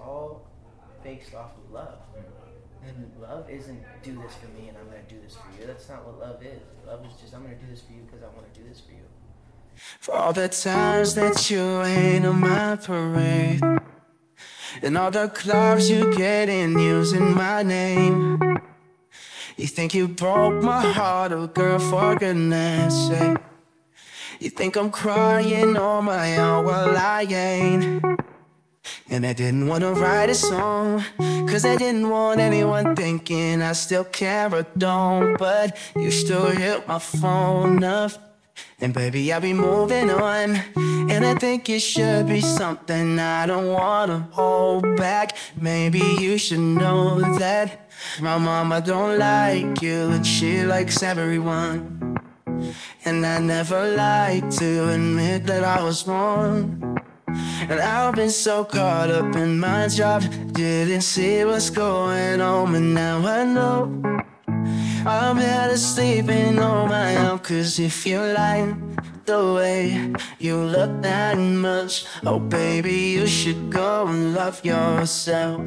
all based off of love. And love isn't do this for me and I'm gonna do this for you. That's not what love is. Love is just I'm gonna do this for you because I want to do this for you. For all the times that you ain't on my parade, and all the clubs you get in using my name. You think you broke my heart, oh girl, for goodness sake. You think I'm crying on my own, well I ain't. And I didn't wanna write a song, cause I didn't want anyone thinking I still care or don't. But you still hit my phone up, and baby I'll be moving on. And I think it should be something I don't wanna hold back. Maybe you should know that my mama don't like you and she likes everyone. And I never like to admit that I was wrong. And I've been so caught up in my job, didn't see what's going on. But now I know I'm better sleeping on my own. Cause if you like the way you look that much, oh baby, you should go and love yourself.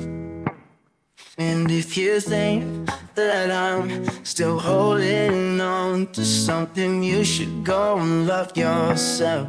And if you think that I'm still holding on to something, you should go and love yourself.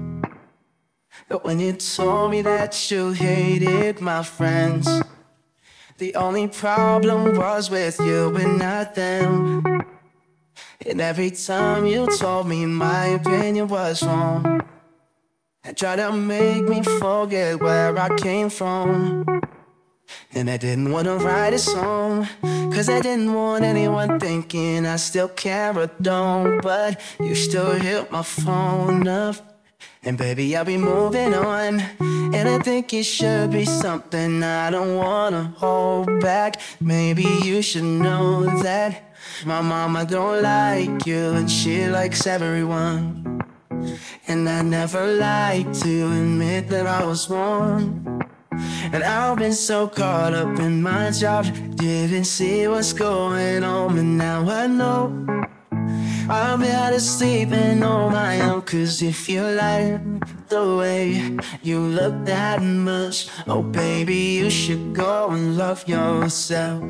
But when you told me that you hated my friends, the only problem was with you and not them. And every time you told me my opinion was wrong, and tried to make me forget where I came from. And I didn't wanna write a song, cause I didn't want anyone thinking I still care or don't. But you still hit my phone up, and baby I'll be moving on. And I think it should be something I don't wanna hold back. Maybe you should know that my mama don't like you and she likes everyone. And I never like to admit that I was wrong. And I've been so caught up in my job, didn't see what's going on. But now I know I'm better sleeping on my own. Cause if you like the way you look that much, oh baby, you should go and love yourself.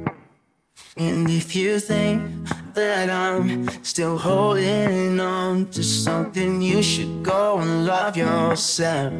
And if you think that I'm still holding on to something, you should go and love yourself.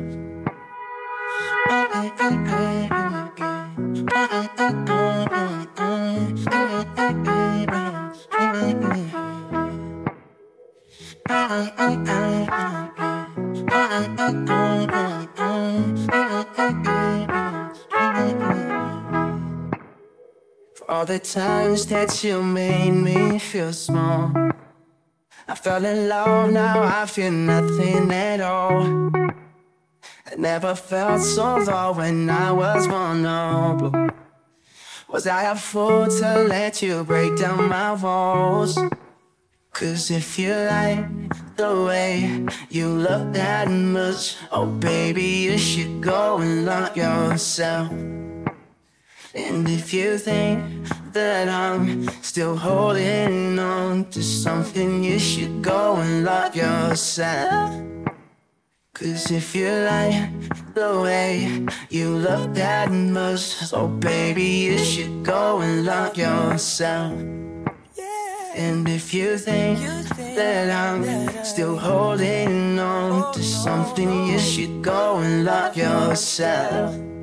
For all the times that you made me feel small, I fell in love, now I feel nothing at all. I never felt so low when I was vulnerable. Was I a fool to let you break down my walls? Cause if you like the way you look that much, oh baby, you should go and love yourself. And if you think that I'm still holding on to something, you should go and love yourself. Cause if you like the way you look that much, oh baby, you should go and love yourself. And if you think that I'm still holding on to something, you should go and love yourself.